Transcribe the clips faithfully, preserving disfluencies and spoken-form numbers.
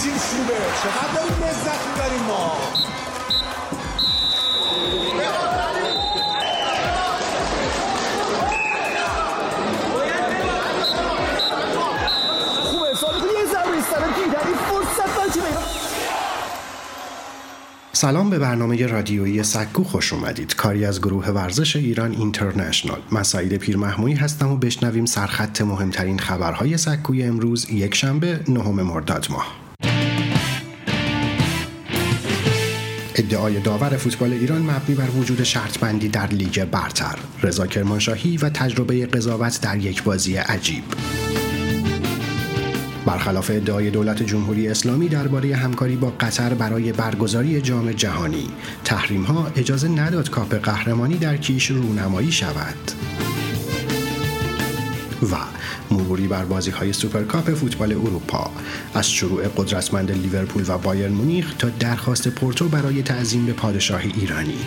بشین خوبه، چقدر داریم لذت میبریم ما. خوبه حسابی کنی یه ضربه ایستادم که در این فرصت من که بیرون. سلام به برنامه رادیویی سکو خوش اومدید. کاری از گروه ورزش ایران اینترنشنال. من سعید پیرمحمودی هستم و بشنویم سرخط مهمترین خبرهای سکوی امروز یک شنبه نهم مرداد ماه. ادعای داور فوتبال ایران مبنی بر وجود شرط بندی در لیگ برتر. رضا کرمانشاهی و تجربه قضاوت در یک بازی عجیب. برخلاف ادعای دولت جمهوری اسلامی درباره همکاری با قطر برای برگزاری جام جهانی، تحریم‌ها اجازه نداد کاپ قهرمانی در کیش رونمایی شود. و مروری بر بازی‌های سوپرکاپ فوتبال اروپا، از شروع قدرتمند لیورپول و بایرن مونیخ تا درخواست پورتو برای تعظیم به پادشاه ایرانی.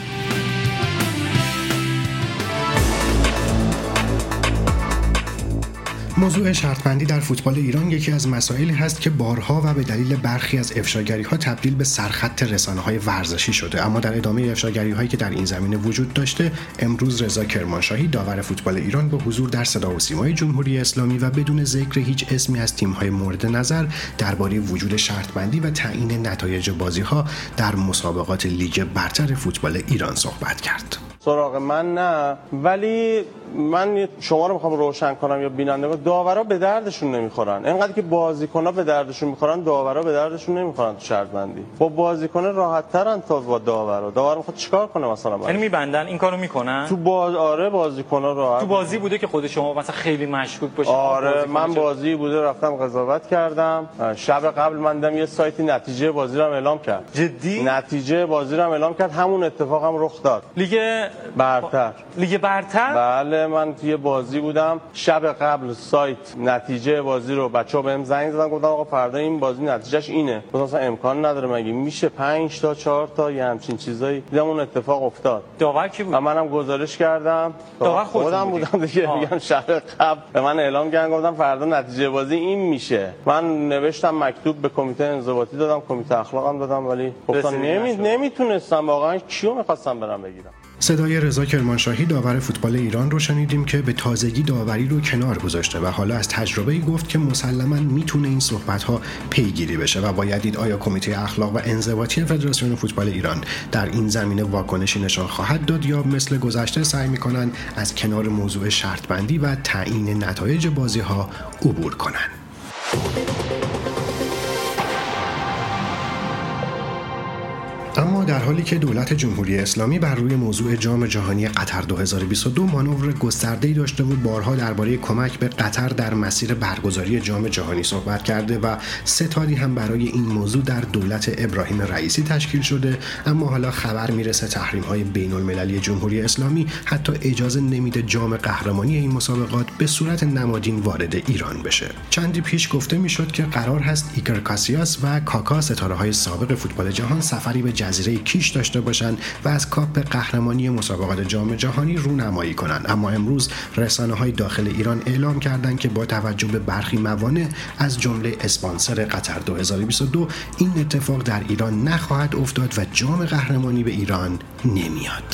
موضوع شرطبندی در فوتبال ایران یکی از مسائلی هست که بارها و به دلیل برخی از افشاگری‌ها تبدیل به سرخط رسانه‌های ورزشی شده، اما در ادامه افشاگری‌هایی که در این زمینه وجود داشته، امروز رضا کرمانشاهی داور فوتبال ایران با حضور در صدا و سیمای جمهوری اسلامی و بدون ذکر هیچ اسمی از تیم‌های مورد نظر درباره وجود شرطبندی و تعیین نتایج بازی‌ها در مسابقات لیگ برتر فوتبال ایران صحبت کرد. سراغ من نه، ولی من شما رو میخوام روشن کنم یا بیننده، داورا به دردشون نمیخورن. اینقدر که بازیکن‌ها به دردشون میخورن، داورا به دردشون نمیخورن. تو شرط بندی با بازیکن راحت ترن تا با داورا. داور میخواد چیکار کنه مثلا؟ یعنی میبندن این کارو میکنن تو باز آره بازیکن‌ها راحت. تو بازی بوده که خود شما مثلا خیلی مشکوک باشه؟ آره من بازی بوده رفتم قضاوت کردم. شب قبل من دیدم یه سایتی نتیجه بازی رو اعلام کرد. جدی؟ نتیجه بازی رو اعلام کرد، همون اتفاق هم رخ داد. لیگ برتر. لیگ برتر؟ بله من توی بازی بودم، شب قبل سایت نتیجه بازی رو بچه‌ها بهم زنگ زدن گفتن آقا فردا این بازی نتیجهش اینه. گفتم اصلا امکان نداره، مگه میشه پنج تا چهار تا یه همچین چیزایی. دیدم اون اتفاق افتاد. داور کی بود؟ و منم گزارش کردم. داور خودم بودم دیگه. میگم شب قبل به من اعلام کردن گفتم فردا نتیجه بازی این میشه. من نوشتم مکتوب به کمیته انضباطی دادم، کمیته اخلاقم دادم، ولی گفتم نمی... نمیتونستم واقعا کیو می‌خواستم برام بگیرم. صدای رضا کرمانشاهی داور فوتبال ایران رو شنیدیم که به تازگی داوری رو کنار گذاشته و حالا از تجربه‌ای گفت که مسلماً میتونه این صحبت‌ها پیگیری بشه و باید دید آیا کمیته اخلاق و انضباطی فدراسیون فوتبال ایران در این زمینه واکنشی نشان خواهد داد یا مثل گذشته سعی می‌کنن از کنار موضوع شرط بندی و تعیین نتایج بازی‌ها عبور کنن. اما در حالی که دولت جمهوری اسلامی بر روی موضوع جام جهانی قطر دو هزار و بیست و دو مانور گسترده‌ای داشته و بارها درباره کمک به قطر در مسیر برگزاری جام جهانی صحبت کرده و ستادی هم برای این موضوع در دولت ابراهیم رئیسی تشکیل شده، اما حالا خبر میرسه تحریم‌های بین‌المللی جمهوری اسلامی حتی اجازه نمیده جام قهرمانی این مسابقات به صورت نمادین وارد ایران بشه. چندی پیش گفته میشد که قرار هست ایکر کاسیاس و کاکا ستاره‌های سابق فوتبال جهان سفری به جزیره کیش داشته باشند و از کاپ قهرمانی مسابقات جام جهانی رونمایی کنند، اما امروز رسانه‌های داخل ایران اعلام کردند که با توجه به برخی موانع از جمله اسپانسر قطر دو هزار و بیست و دو این اتفاق در ایران نخواهد افتاد و جام قهرمانی به ایران نمیاد.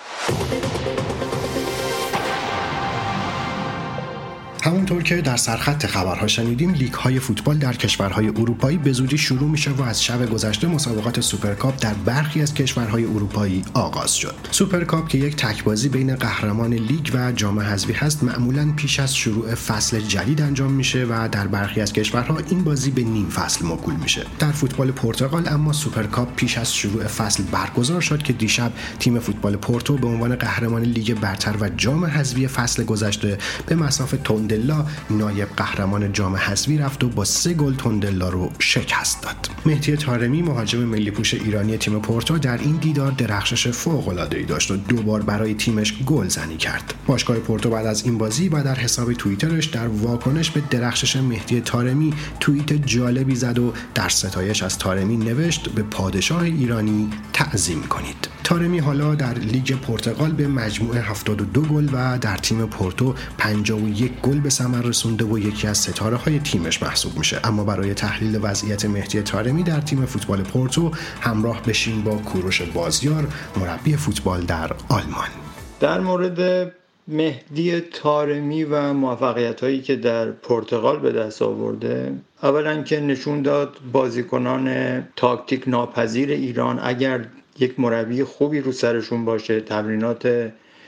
همونطور که در سرخط خبرها شنیدیم، لیگ‌های فوتبال در کشورهای اروپایی به زودی شروع میشه و از شب گذشته مسابقات سوپرکاپ در برخی از کشورهای اروپایی آغاز شد. سوپرکاپ که یک تک‌بازی بین قهرمان لیگ و جام حذفی هست، معمولاً پیش از شروع فصل جدید انجام میشه و در برخی از کشورها این بازی به نیم فصل موکول میشه. در فوتبال پرتغال اما سوپرکاپ پیش از شروع فصل برگزار شد که دیشب تیم فوتبال پورتو به عنوان قهرمان لیگ برتر و جام حذفی فصل گذشته به مصاف توندلا نایب قهرمان جام حذفی رفت و با سه گل توندلا رو شکست داد. مهدی طارمی مهاجم ملی پوش ایرانی تیم پورتو در این دیدار درخشش فوق‌العاده‌ای داشت و دو بار برای تیمش گل زنی کرد. باشگاه پورتو بعد از این بازی و در حساب توییترش در واکنش به درخشش مهدی طارمی توییت جالبی زد و در ستایش از طارمی نوشت: به پادشاه ایرانی تعظیم کنید. تارمی حالا در لیگ پرتغال به مجموع هفتاد و دو گل و در تیم پورتو پنجاه و یک گل به ثمر رسونده و یکی از ستاره‌های تیمش محسوب میشه. اما برای تحلیل وضعیت مهدی طارمی در تیم فوتبال پورتو همراه بشین با کوروش بازیار، مربی فوتبال در آلمان. در مورد مهدی طارمی و موفقیت‌هایی که در پرتغال به دست آورده، اولا که نشون داد بازیکنان تاکتیک ناپذیر ایران اگر یک مربی خوبی رو سرشون باشه، تمرینات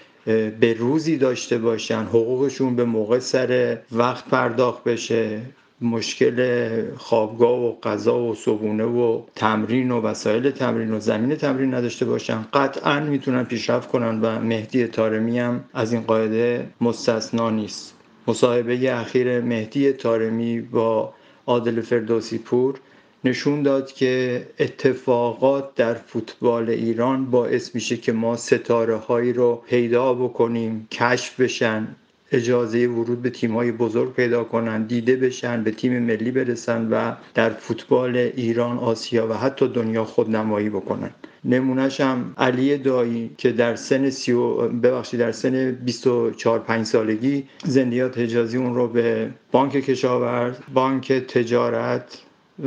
به روزی داشته باشن، حقوقشون به موقع سر وقت پرداخت بشه، مشکل خوابگاه و غذا و صبحونه و تمرین و وسایل تمرین و زمین تمرین نداشته باشن، قطعاً میتونن پیشرفت کنن و مهدی طارمی هم از این قاعده مستثنا نیست. مصاحبه اخیر مهدی طارمی با عادل فردوسی پور نشون داد که اتفاقات در فوتبال ایران باعث میشه که ما ستاره هایی رو پیدا بکنیم، کشف بشن، اجازه ورود به تیم‌های بزرگ پیدا کنن، دیده بشن، به تیم ملی برسن و در فوتبال ایران، آسیا و حتی دنیا خودنمایی بکنن. نمونهش هم علی دایی که در سن سی و ببخشید در سن بیست و چهار پنج سالگی زندیات حجازی اون رو به بانک کشاورز، بانک تجارت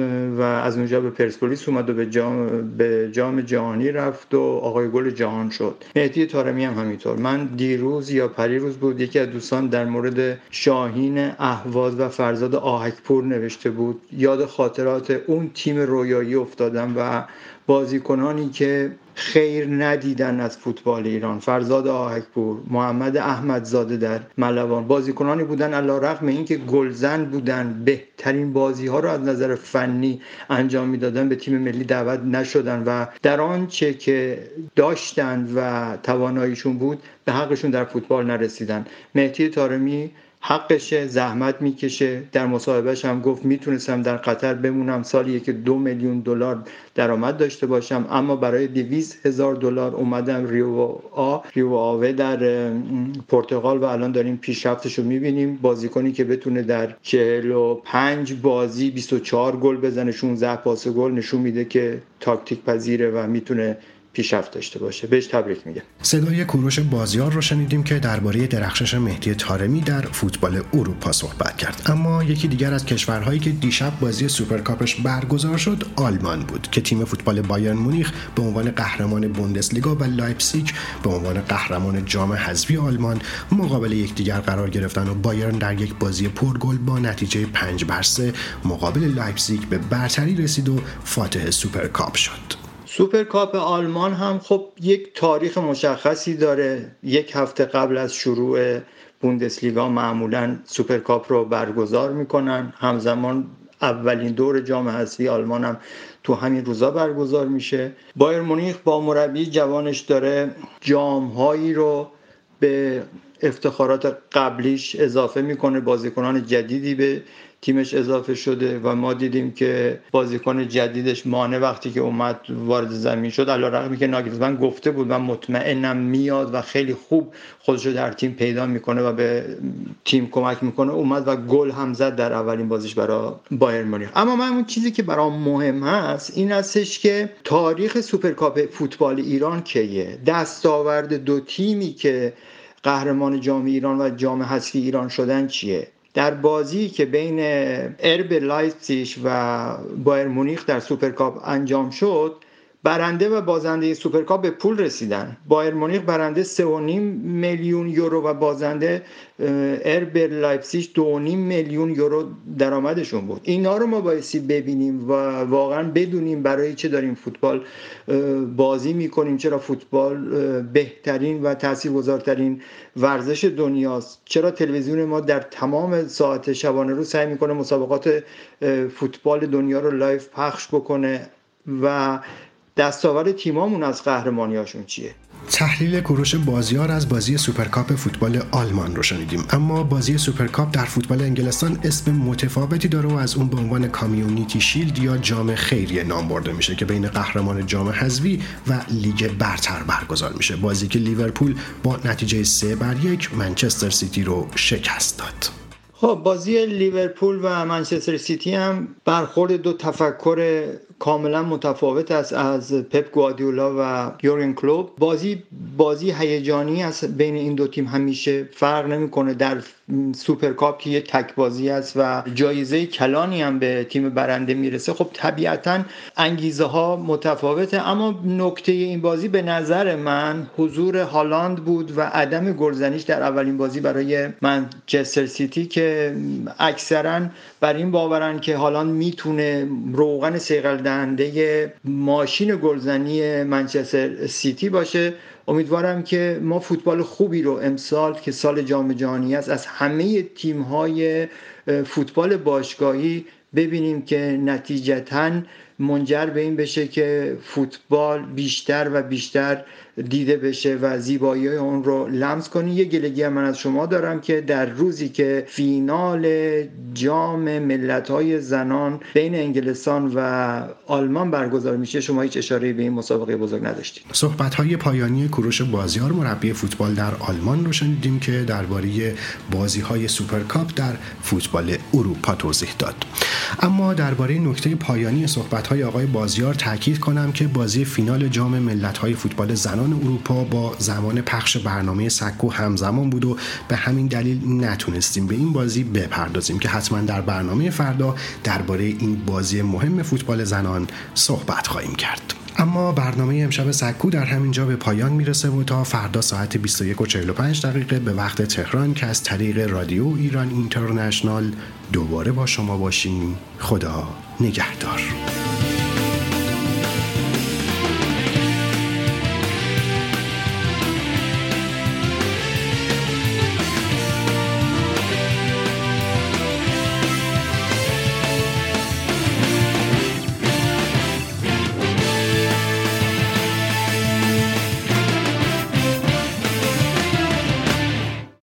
و از اونجا به پرسپولیس اومد و به جام به جام جهانی رفت و آقای گل جهان شد. مهدی طارمی هم همینطور. من دیروز یا پریروز بود یکی از دوستان در مورد شاهین اهواز و فرزاد آهکپور نوشته بود. یاد خاطرات اون تیم رویایی افتادم و بازیکنانی که خیر ندیدن از فوتبال ایران، فرزاد آهکپور، محمد احمدزاده در ملوان، بازیکنانی بودن علیرغم اینکه گلزن بودن، بهترین بازی ها رو از نظر فنی انجام میدادن، به تیم ملی دعوت نشدن و در آنچه که داشتن و تواناییشون بود به حقشون در فوتبال نرسیدن. مهدی طارمی حقشه، زحمت میکشه. در مصاحبهش هم گفت میتونستم در قطر بمونم، سالی که دو میلیون دلار درآمد داشته باشم، اما برای دویست هزار دلار اومدم ریو آ ریو آوه در پرتغال و الان داریم پیشرفتش رو میبینیم. بازیکنی که بتونه در چهل و پنج بازی بیست و چهار گل بزنه، شانزده پاس گل، نشون میده که تاکتیک پذیره و میتونه پیشرفت داشته باشه. بهش تبریک میگم. صدای کوروش بازیار رو شنیدیم که درباره درخشش مهدی طارمی در فوتبال اروپا صحبت کرد. اما یکی دیگر از کشورهایی که دیشب بازی سوپرکاپش برگزار شد آلمان بود که تیم فوتبال بایرن مونیخ به عنوان قهرمان بوندسلیگا و لایپزیگ به عنوان قهرمان جام حذفی آلمان مقابل یکدیگر قرار گرفتن و بایرن در یک بازی پرگل با نتیجه پنج بر سه مقابل لایپزیگ به برتری رسید و فاتح سوپرکاپ شد. سوپرکاپ آلمان هم خب یک تاریخ مشخصی داره. یک هفته قبل از شروع بوندسلیگا معمولاً سوپرکاپ رو برگزار میکنن. همزمان اولین دور جام حذفی آلمان هم تو همین روزا برگزار میشه. بایر مونیخ با مربی جوانش داره جام‌هایی رو به افتخارات قبلیش اضافه میکنه، بازیکنان جدیدی به تیمش اضافه شده و ما دیدیم که بازیکن جدیدش مانه وقتی که اومد وارد زمین شد، علیرغمی که ناگلزمن گفته بود من مطمئنم میاد و خیلی خوب خودش رو در تیم پیدا میکنه و به تیم کمک میکنه، اومد و گل هم زد در اولین بازیش برای بایر مونیخ. اما من اون چیزی که برام مهم هست این هستش که تاریخ سوپرکاپ فوتبال ایران کیه؟ دستاورد دو تیمی که قهرمان جام ایران و جام حذفی ایران شدن چیه؟ در بازی که بین ارب لایپزیگ و بایر مونیخ در سوپرکاپ انجام شد، برنده و بازنده سوپرکاپ به پول رسیدن. بایر مونیخ برنده سه و نیم میلیون یورو و بازنده ارب لایپزیگ دو و نیم میلیون یورو درآمدشون بود. اینا رو ما بایستی ببینیم و واقعا بدونیم برای چه داریم فوتبال بازی میکنیم، چرا فوتبال بهترین و تاثیرگذارترین ورزش دنیاست، چرا تلویزیون ما در تمام ساعت شبانه روز سعی میکنه مسابقات فوتبال دنیا رو لایو پخش بکنه و دستاورد تیمامون از قهرمانیاشون چیه. تحلیل کوروش بازیار از بازی سوپرکاپ فوتبال آلمان رو شنیدیم. اما بازی سوپرکاپ در فوتبال انگلستان اسم متفاوتی داره و از اون به عنوان کامیونیتی شیلد یا جام خیریه نام برده میشه که بین قهرمان جام حذفی و لیگ برتر برگزار میشه. بازی که لیورپول با نتیجه سه بر یک منچستر سیتی رو شکست داد. خب بازی لیورپول و منچستر سیتی هم برخورد دو تفکر کاملا متفاوت است از پپ گواردیولا و یورگن کلوپ. بازی بازی هیجانی است بین این دو تیم، همیشه فرق نمیکنه. در سوپرکاپ که یه تک بازی است و جایزه کلانی هم به تیم برنده میرسه، خب طبیعتا انگیزه ها متفاوته. اما نکته این بازی به نظر من حضور هالند بود و عدم گلزنیش در اولین بازی برای منچستر سیتی که اکثرا بر این باورن که هالند میتونه روغن صیقل دهنده ماشین گلزنی منچستر سیتی باشه. امیدوارم که ما فوتبال خوبی رو امسال که سال جام جهانی است از همه تیم‌های فوتبال باشگاهی ببینیم که نتیجتاً منجر به این بشه که فوتبال بیشتر و بیشتر دیده بشه و زیبایی اون رو لمس کنی. یه گلگی من از شما دارم که در روزی که فینال جام ملت‌های زنان بین انگلستان و آلمان برگزار میشه شما هیچ اشاره‌ای به این مسابقه بزرگ نداشتید. صحبت‌های پایانی کوروش بازیار مربی فوتبال در آلمان رو شنیدیم که درباره بازی‌های سوپرکاپ در فوتبال اروپا توضیح داد. اما درباره نکته پایانی صحبت‌های آقای بازیار تاکید کنم که بازی فینال جام ملت‌های فوتبال زنان اروپا با زمان پخش برنامه سکو همزمان بود و به همین دلیل نتونستیم به این بازی بپردازیم که حتما در برنامه فردا درباره این بازی مهم فوتبال زنان صحبت خواهیم کرد. اما برنامه امشب سکو در همین جا به پایان میرسه و تا فردا ساعت بیست و یک و چهل و پنج دقیقه به وقت تهران که از طریق رادیو ایران اینترنشنال دوباره با شما باشیم. خدا نگهدار.